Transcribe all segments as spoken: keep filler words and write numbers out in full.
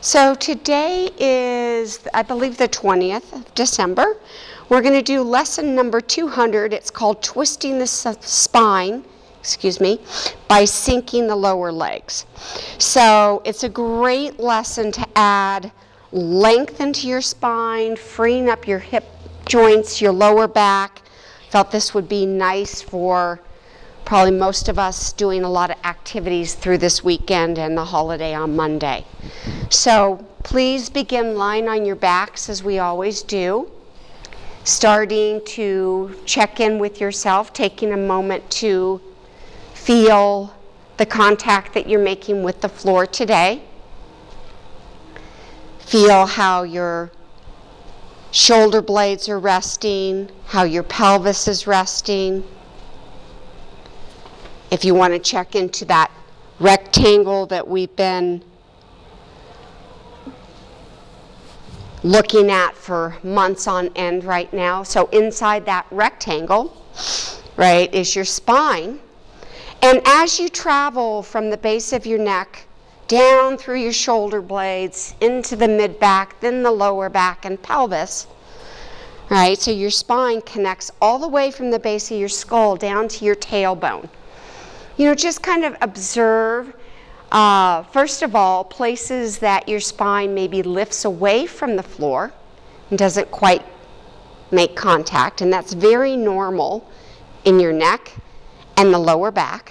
So today is, I believe, the twentieth of December. We're going to do lesson number two hundred. It's called Twisting the Spine, excuse me, by Sinking the Lower Legs. So it's a great lesson to add length into your spine, freeing up your hip joints, your lower back. Felt this would be nice for probably most of us doing a lot of activities through this weekend and the holiday on Monday. So please begin lying on your backs as we always do, starting to check in with yourself, taking a moment to feel the contact that you're making with the floor today. Feel how your shoulder blades are resting, how your pelvis is resting. If you want to check into that rectangle that we've been looking at for months on end right now. So inside that rectangle, right, is your spine. And as you travel from the base of your neck down through your shoulder blades into the mid-back, then the lower back and pelvis, right, so your spine connects all the way from the base of your skull down to your tailbone. You know, just kind of observe, uh, first of all, places that your spine maybe lifts away from the floor and doesn't quite make contact, and that's very normal in your neck and the lower back.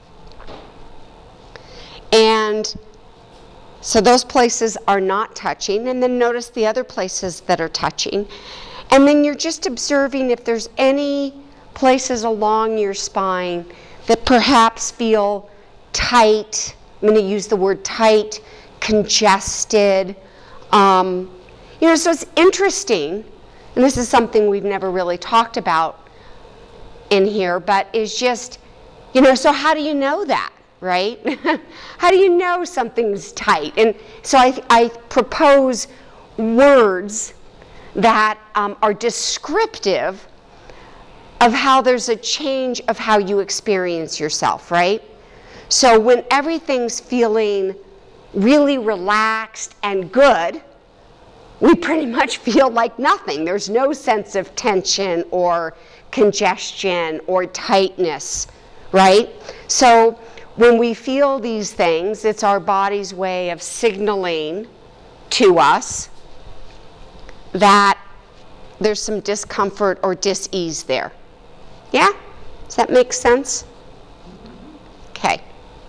And so those places are not touching, and then notice the other places that are touching. And then you're just observing if there's any places along your spine that perhaps feel tight. I'm going to use the word tight, congested. Um, you know, so it's interesting, and this is something we've never really talked about in here, but is just, you know, so how do you know that, right? How do you know something's tight? And so I, I propose words that um, are descriptive of how there's a change of how you experience yourself, right? So when everything's feeling really relaxed and good, we pretty much feel like nothing. There's no sense of tension or congestion or tightness, right? So when we feel these things, it's our body's way of signaling to us that there's some discomfort or dis-ease there. Yeah? Does that make sense? Okay.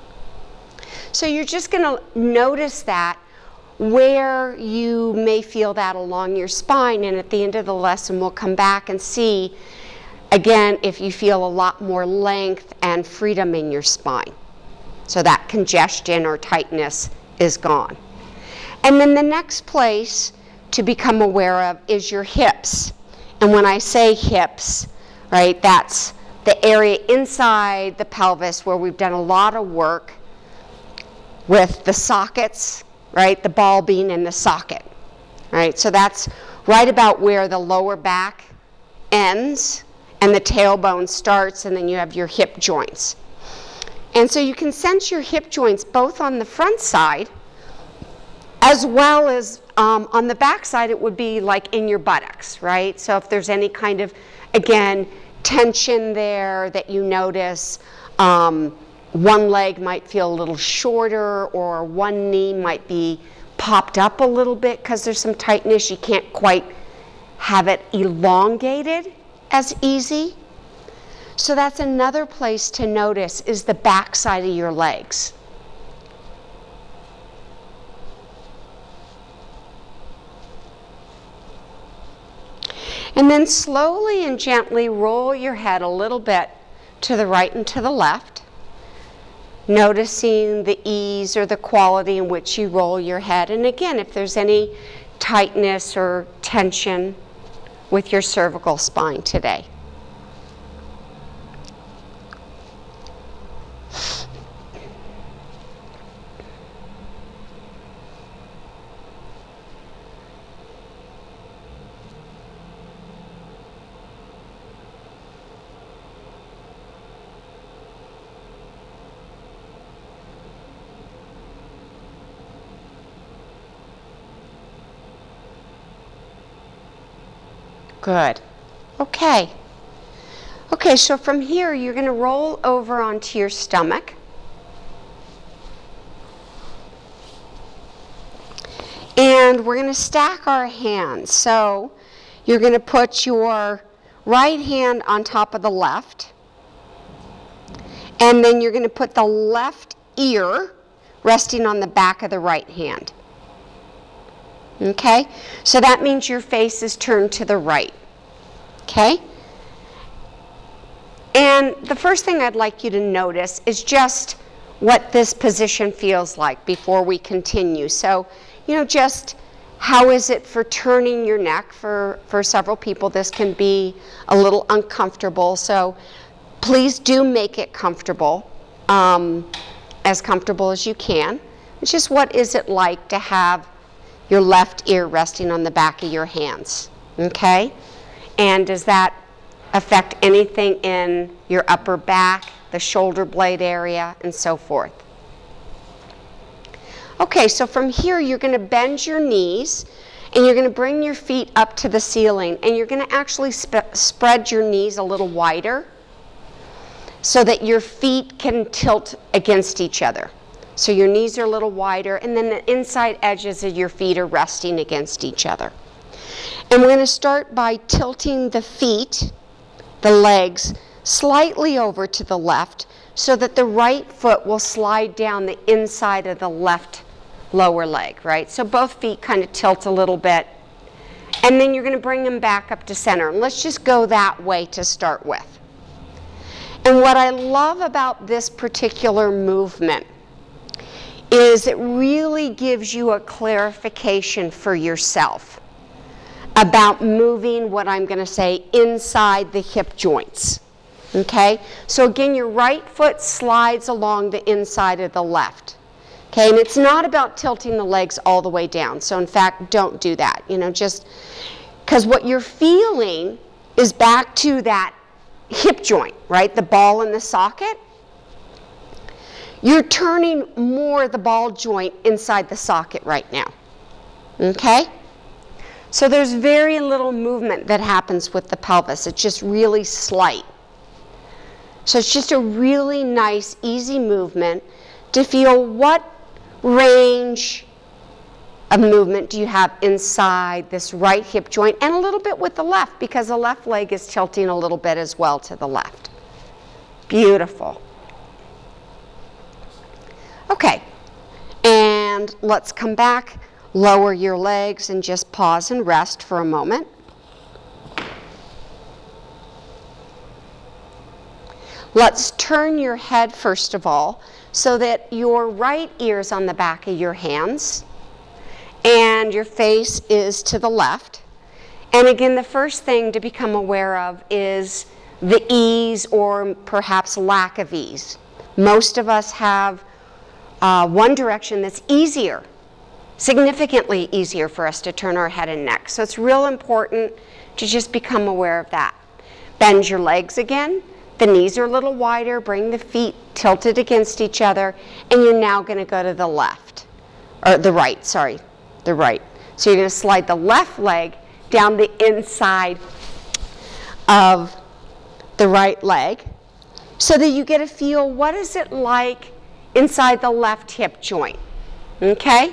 So you're just going to notice that where you may feel that along your spine, and at the end of the lesson we'll come back and see, again, if you feel a lot more length and freedom in your spine. So that congestion or tightness is gone. And then the next place to become aware of is your hips. And when I say hips, right, that's the area inside the pelvis where we've done a lot of work with the sockets, right, the ball being in the socket, right? So that's right about where the lower back ends and the tailbone starts, and then you have your hip joints. And so you can sense your hip joints both on the front side as well as um, on the back side. It would be like in your buttocks, right? So if there's any kind of, again, tension there that you notice, um, one leg might feel a little shorter, or one knee might be popped up a little bit because there's some tightness. You can't quite have it elongated as easy. So that's another place to notice, is the back side of your legs. And then slowly and gently roll your head a little bit to the right and to the left, noticing the ease or the quality in which you roll your head. And again, if there's any tightness or tension with your cervical spine today. Good. Okay. Okay, so from here, you're going to roll over onto your stomach. And we're going to stack our hands. So you're going to put your right hand on top of the left. And then you're going to put the left ear resting on the back of the right hand. Okay? So that means your face is turned to the right. Okay? And the first thing I'd like you to notice is just what this position feels like before we continue. So, you know, just how is it for turning your neck? For, for several people, this can be a little uncomfortable. So please do make it comfortable, um, as comfortable as you can. It's just, what is it like to have your left ear resting on the back of your hands? Okay? And does that affect anything in your upper back, the shoulder blade area, and so forth? Okay, so from here you're going to bend your knees and you're going to bring your feet up to the ceiling, and you're going to actually sp- spread your knees a little wider so that your feet can tilt against each other. So your knees are a little wider, and then the inside edges of your feet are resting against each other. And we're going to start by tilting the feet, the legs, slightly over to the left so that the right foot will slide down the inside of the left lower leg, right? So both feet kind of tilt a little bit. And then you're going to bring them back up to center. And let's just go that way to start with. And what I love about this particular movement is it really gives you a clarification for yourself about moving what I'm going to say inside the hip joints. Okay? So again, your right foot slides along the inside of the left. Okay? And it's not about tilting the legs all the way down. So in fact, don't do that. You know, just because what you're feeling is back to that hip joint, right? The ball in the socket. You're turning more the ball joint inside the socket right now. Okay? So there's very little movement that happens with the pelvis. It's just really slight. So it's just a really nice, easy movement to feel what range of movement do you have inside this right hip joint, and a little bit with the left, because the left leg is tilting a little bit as well to the left. Beautiful. Okay, and let's come back. Lower your legs and just pause and rest for a moment. Let's turn your head first of all so that your right ear is on the back of your hands and your face is to the left. And again, the first thing to become aware of is the ease or perhaps lack of ease. Most of us have uh, one direction that's easier, significantly easier for us to turn our head and neck. So it's real important to just become aware of that. Bend your legs again. The knees are a little wider. Bring the feet tilted against each other. And you're now going to go to the left, or the right, sorry, the right. So you're going to slide the left leg down the inside of the right leg so that you get a feel, what is it like inside the left hip joint? Okay?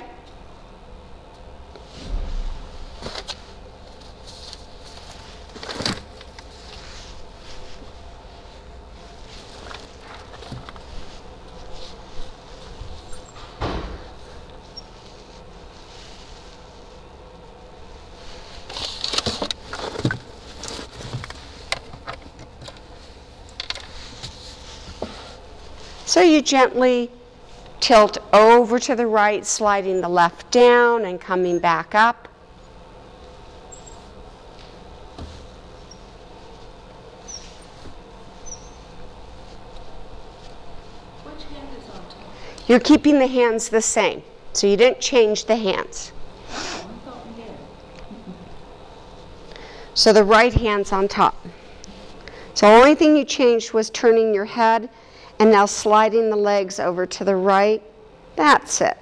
So you gently tilt over to the right, sliding the left down and coming back up. Which hand is on top? You're keeping the hands the same, so you didn't change the hands. Oh, I thought we did. So the right hand's on top. So the only thing you changed was turning your head and now sliding the legs over to the right. That's it.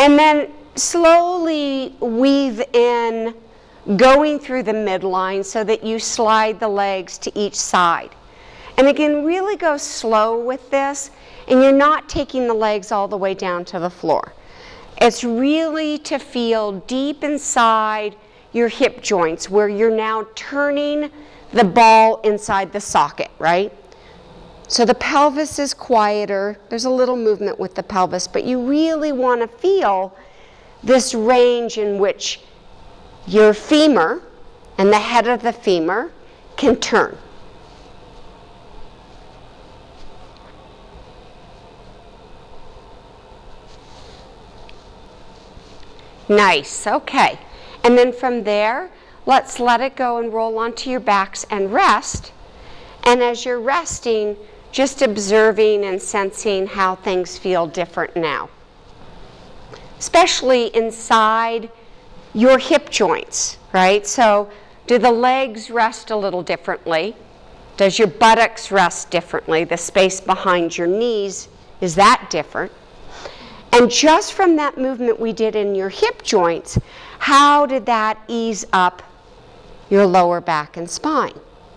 And then slowly weave in, going through the midline so that you slide the legs to each side. And again, really go slow with this, and you're not taking the legs all the way down to the floor. It's really to feel deep inside your hip joints where you're now turning the ball inside the socket, right? So the pelvis is quieter. There's a little movement with the pelvis, but you really want to feel this range in which your femur and the head of the femur can turn. Nice, okay. And then from there, let's let it go and roll onto your backs and rest. And as you're resting, just observing and sensing how things feel different now. Especially inside your hip joints, right? So do the legs rest a little differently? Does your buttocks rest differently? The space behind your knees, is that different? And just from that movement we did in your hip joints, how did that ease up your lower back and spine?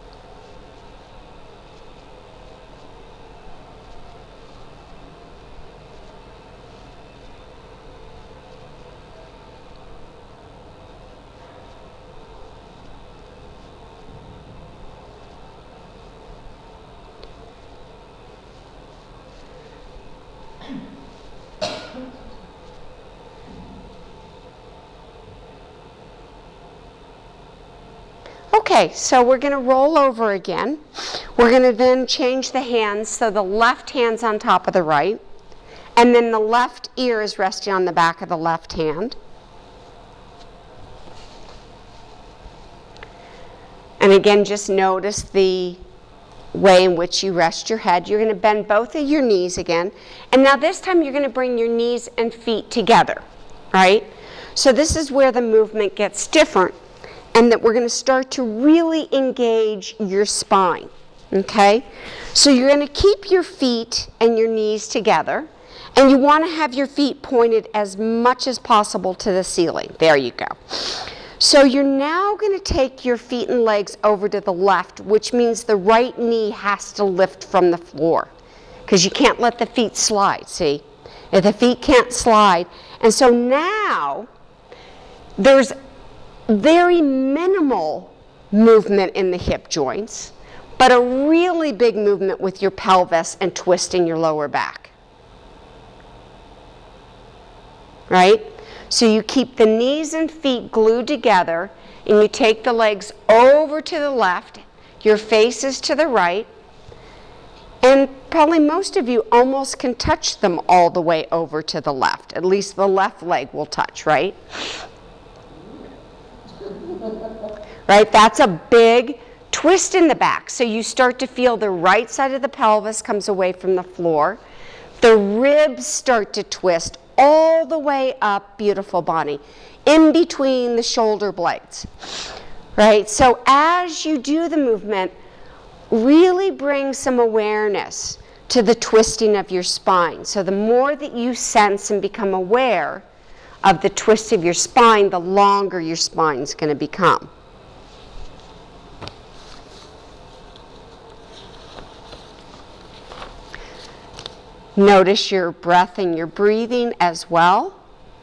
Okay, so we're going to roll over again. We're going to then change the hands so the left hand's on top of the right, and then the left ear is resting on the back of the left hand. And again, just notice the way in which you rest your head. You're going to bend both of your knees again. And now this time you're going to bring your knees and feet together, right? So this is where the movement gets different, and that we're going to start to really engage your spine, okay? So you're going to keep your feet and your knees together, and you want to have your feet pointed as much as possible to the ceiling. There you go. So you're now going to take your feet and legs over to the left, which means the right knee has to lift from the floor, because you can't let the feet slide, see? If the feet can't slide. And so now there's very minimal movement in the hip joints, but a really big movement with your pelvis and twisting your lower back. Right? So you keep the knees and feet glued together, and you take the legs over to the left, your face is to the right, and probably most of you almost can touch them all the way over to the left. At least the left leg will touch, right? Right? That's a big twist in the back. So you start to feel the right side of the pelvis comes away from the floor. The ribs start to twist all the way up, beautiful Bonnie, in between the shoulder blades. Right? So as you do the movement, really bring some awareness to the twisting of your spine. So the more that you sense and become aware of the twist of your spine, the longer your spine is going to become. Notice your breath and your breathing as well.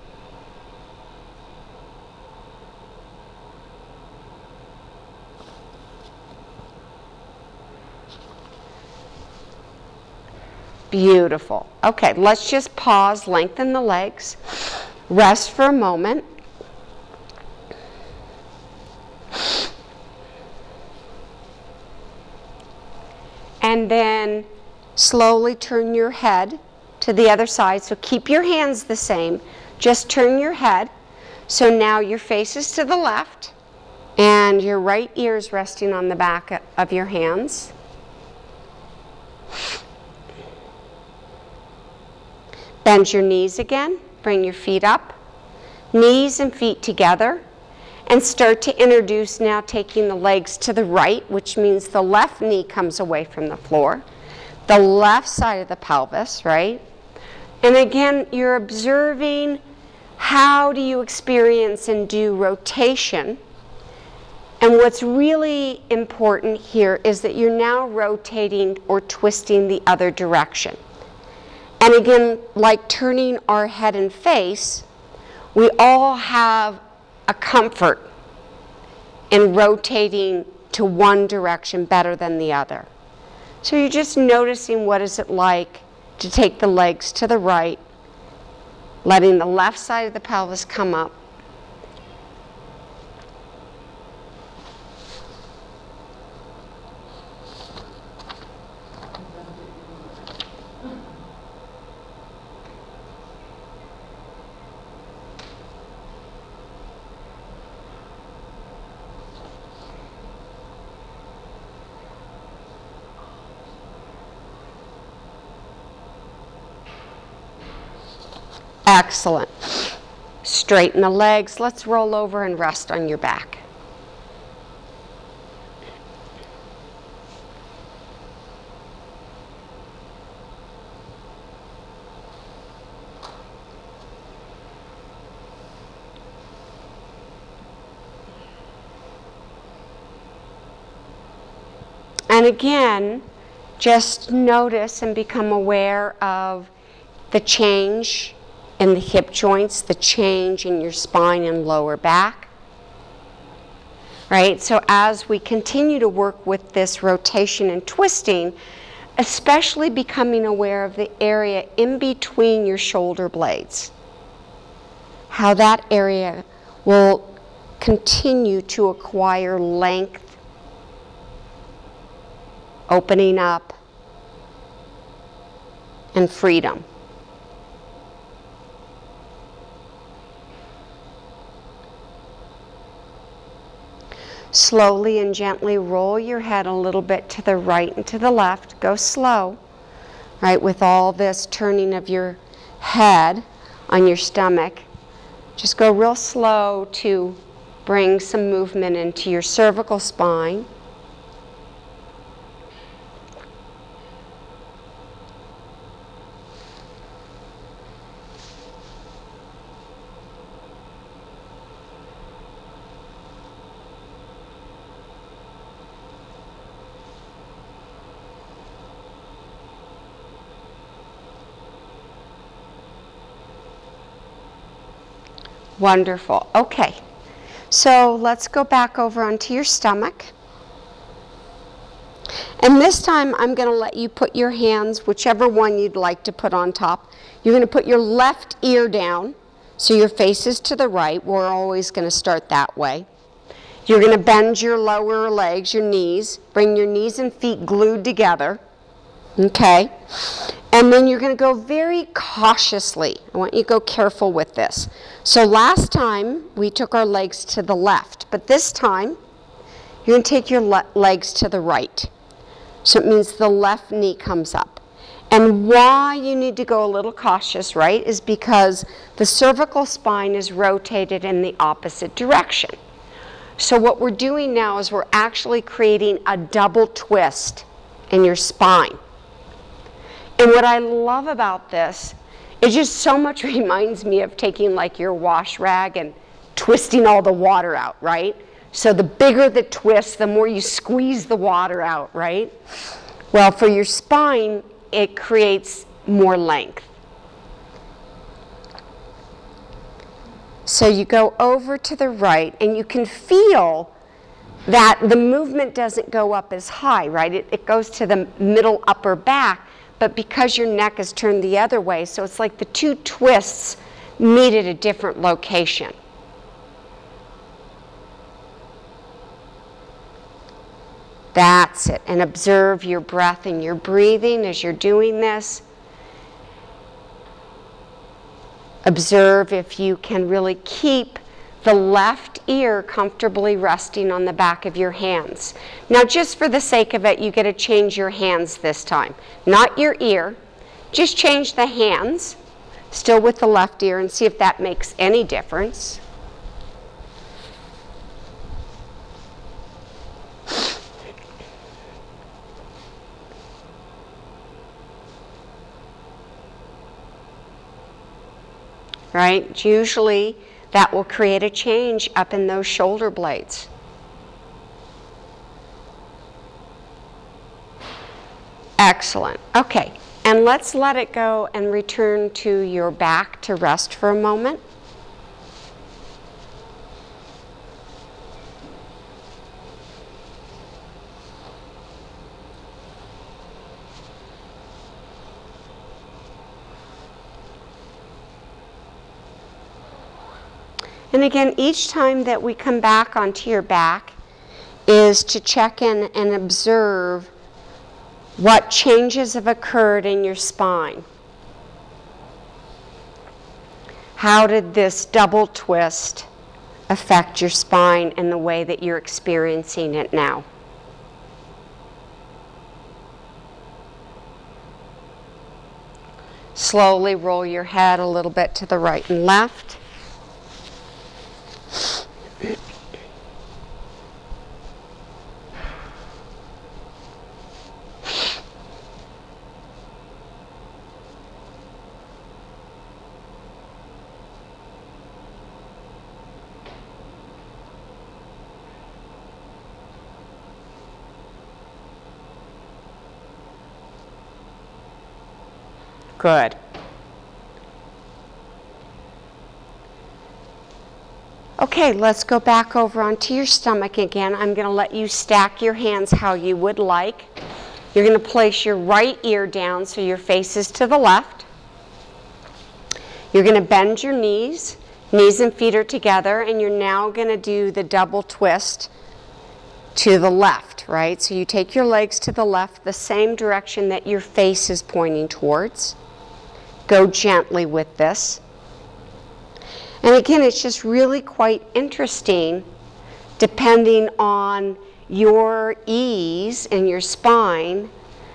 Beautiful. Okay, let's just pause, lengthen the legs, rest for a moment. And then slowly turn your head to the other side. So keep your hands the same, just turn your head. So now your face is to the left, and your right ear is resting on the back of your hands. Bend your knees again, bring your feet up, knees and feet together, and start to introduce now taking the legs to the right, which means the left knee comes away from the floor, the left side of the pelvis, right? And again, you're observing how do you experience and do rotation? And what's really important here is that you're now rotating or twisting the other direction. And again, like turning our head and face, we all have a comfort in rotating to one direction better than the other. So you're just noticing what is it like to take the legs to the right, letting the left side of the pelvis come up. Excellent. Straighten the legs. Let's roll over and rest on your back. And again, just notice and become aware of the change in the hip joints, the change in your spine and lower back. Right? So as we continue to work with this rotation and twisting, especially becoming aware of the area in between your shoulder blades, how that area will continue to acquire length, opening up, and freedom. Slowly and gently roll your head a little bit to the right and to the left. Go slow, right, with all this turning of your head on your stomach. Just go real slow to bring some movement into your cervical spine. Wonderful. Okay, so let's go back over onto your stomach. And this time I'm going to let you put your hands, whichever one you'd like to put on top. You're going to put your left ear down, so your face is to the right. We're always going to start that way. You're going to bend your lower legs, your knees. Bring your knees and feet glued together. Okay? And then you're going to go very cautiously. I want you to go careful with this. So last time we took our legs to the left, but this time you're going to take your le- legs to the right. So it means the left knee comes up. And why you need to go a little cautious, right, is because the cervical spine is rotated in the opposite direction. So what we're doing now is we're actually creating a double twist in your spine. And what I love about this, it just so much reminds me of taking like your wash rag and twisting all the water out, right? So the bigger the twist, the more you squeeze the water out, right? Well, for your spine, it creates more length. So you go over to the right, and you can feel that the movement doesn't go up as high, right? It, it goes to the middle upper back, but because your neck is turned the other way, so it's like the two twists meet at a different location. That's it. And observe your breath and your breathing as you're doing this. Observe if you can really keep the left ear comfortably resting on the back of your hands. Now, just for the sake of it, you get to change your hands this time. Not your ear. Just change the hands, still with the left ear, and see if that makes any difference. right? Usually that will create a change up in those shoulder blades. Excellent. Okay, and let's let it go and return to your back to rest for a moment. And again, each time that we come back onto your back is to check in and observe what changes have occurred in your spine. How did this double twist affect your spine and the way that you're experiencing it now? Slowly roll your head a little bit to the right and left. Good. Okay, let's go back over onto your stomach again. I'm going to let you stack your hands how you would like. You're going to place your right ear down so your face is to the left. You're going to bend your knees. Knees and feet are together, and you're now going to do the double twist to the left, right? So you take your legs to the left, the same direction that your face is pointing towards. Go gently with this. And again, it's just really quite interesting, depending on your ease in your spine,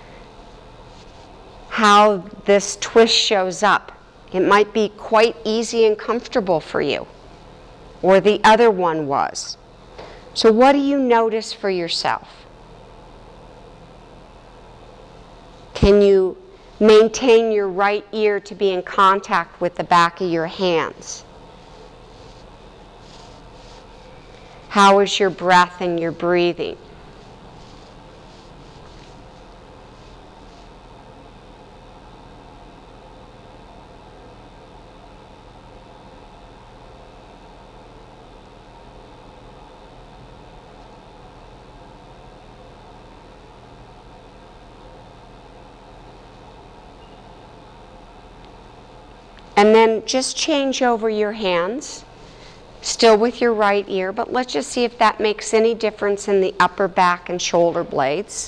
how this twist shows up. It might be quite easy and comfortable for you, or the other one was. So what do you notice for yourself? Can you maintain your right ear to be in contact with the back of your hands? How is your breath and your breathing? And then just change over your hands, still with your right ear, but let's just see if that makes any difference in the upper back and shoulder blades.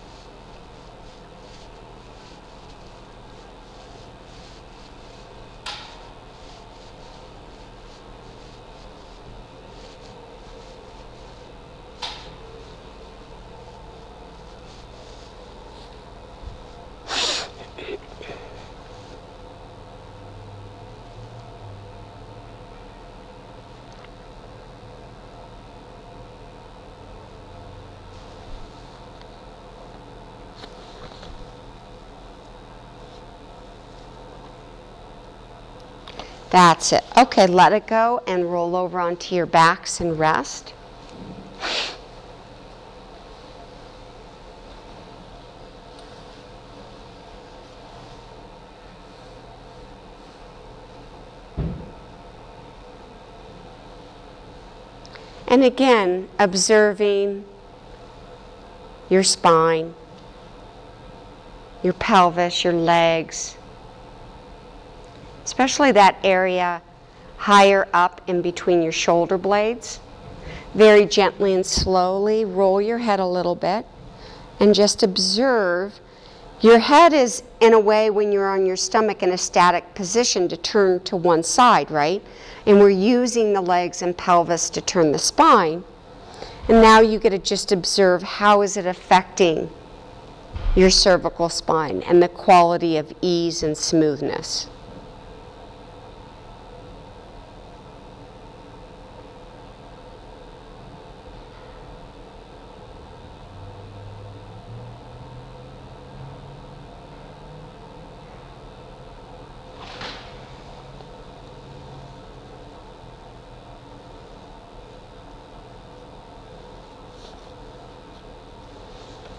That's it. Okay, let it go and roll over onto your backs and rest. And again, observing your spine, your pelvis, your legs, especially that area higher up in between your shoulder blades. Very gently and slowly roll your head a little bit and just observe. Your head is, in a way, when you're on your stomach in a static position, to turn to one side, right? And we're using the legs and pelvis to turn the spine. And now you get to just observe how is it affecting your cervical spine and the quality of ease and smoothness.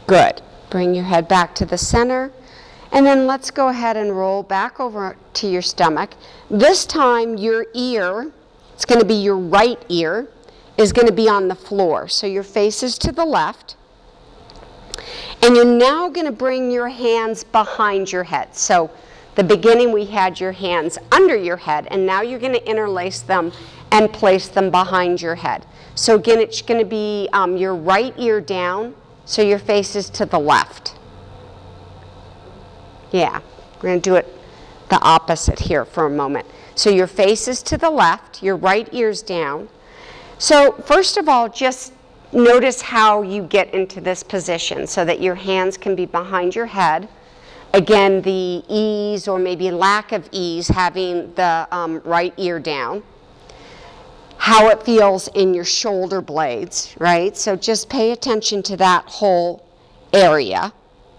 Good. Bring your head back to the center. And then let's go ahead and roll back over to your stomach. This time your ear, it's going to be your right ear, is going to be on the floor. So your face is to the left. And you're now going to bring your hands behind your head. So the beginning we had your hands under your head, and now you're going to interlace them and place them behind your head. So again, it's going to be um, your right ear down, so your face is to the left. Yeah, we're going to do it the opposite here for a moment. So your face is to the left, your right ear's down. So first of all, just notice how you get into this position so that your hands can be behind your head. Again, the ease or maybe lack of ease having the um, right ear down. How it feels in your shoulder blades, right? So just pay attention to that whole area.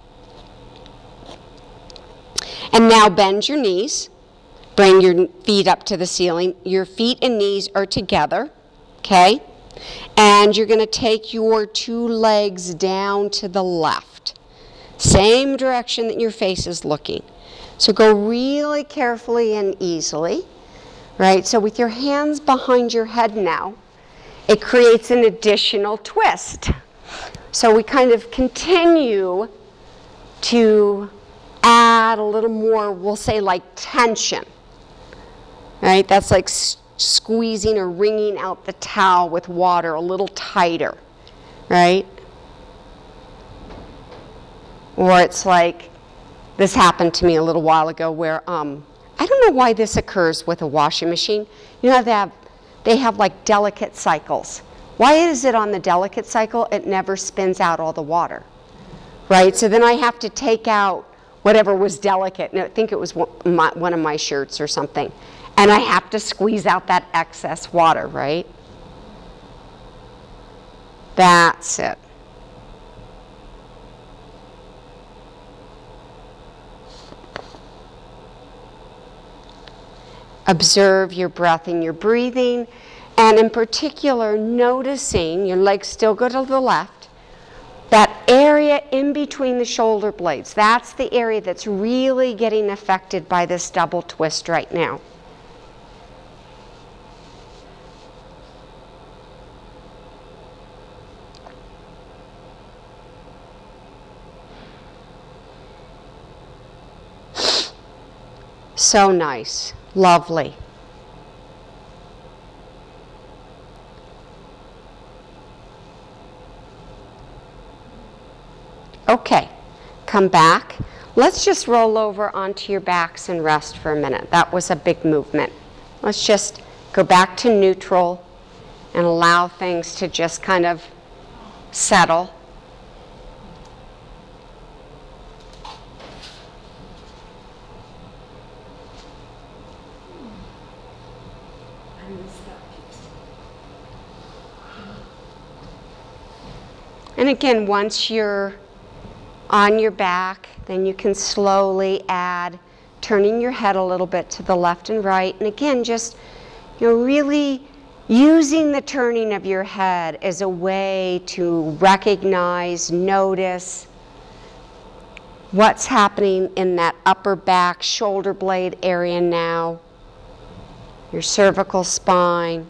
And now bend your knees. Bring your feet up to the ceiling. Your feet and knees are together, okay? And you're going to take your two legs down to the left. Same direction that your face is looking. So go really carefully and easily, right? So with your hands behind your head now, it creates an additional twist. So we kind of continue to add a little more, we'll say like tension, right? That's like s- squeezing or wringing out the towel with water a little tighter, right? Or it's like, this happened to me a little while ago where, um, I don't know why this occurs with a washing machine. You know, they have, they have like delicate cycles. Why is it on the delicate cycle, it never spins out all the water, right? So then I have to take out whatever was delicate, and I think it was one of my shirts or something, and I have to squeeze out that excess water, right? That's it. Observe your breath and your breathing, and in particular, noticing your legs still go to the left. That area in between the shoulder blades, that's the area that's really getting affected by this double twist right now. So nice, lovely. Okay, come back. Let's just roll over onto your backs and rest for a minute. That was a big movement. Let's just go back to neutral and allow things to just kind of settle. And again, once you're on your back, then you can slowly add turning your head a little bit to the left and right. And again, just, you know, really using the turning of your head as a way to recognize, notice what's happening in that upper back shoulder blade area now, your cervical spine.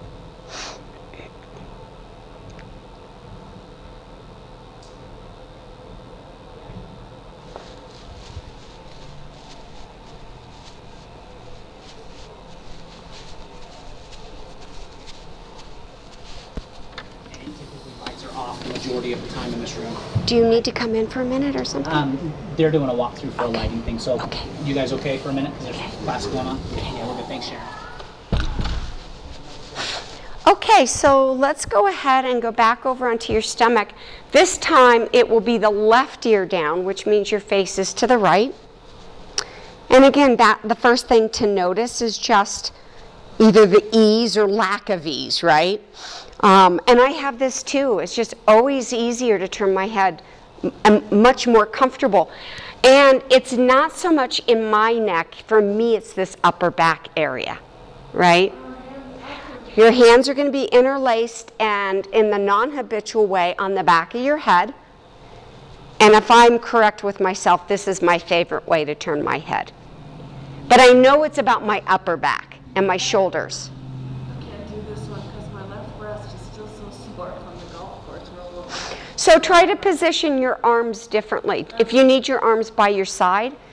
Majority of the time in this room. Do you need to come in for a minute or something? Um, they're doing a walkthrough for Okay. a lighting thing, so Okay. you guys okay for a minute? There's class going on? Yeah, we're good. Thanks, Sharon. Okay, so let's go ahead and go back over onto your stomach. This time it will be the left ear down, which means your face is to the right. And again, that the first thing to notice is just either the ease or lack of ease, right? Um, and I have this too. It's just always easier to turn my head. I'm much more comfortable. And it's not so much in my neck. For me, it's this upper back area, right? Your hands are going to be interlaced and in the non-habitual way on the back of your head. And if I'm correct with myself, this is my favorite way to turn my head. But I know it's about my upper back and my shoulders. I can't do this one because my left breast is still so sore from the golf course roll over. So try to position your arms differently. If you need your arms by your side,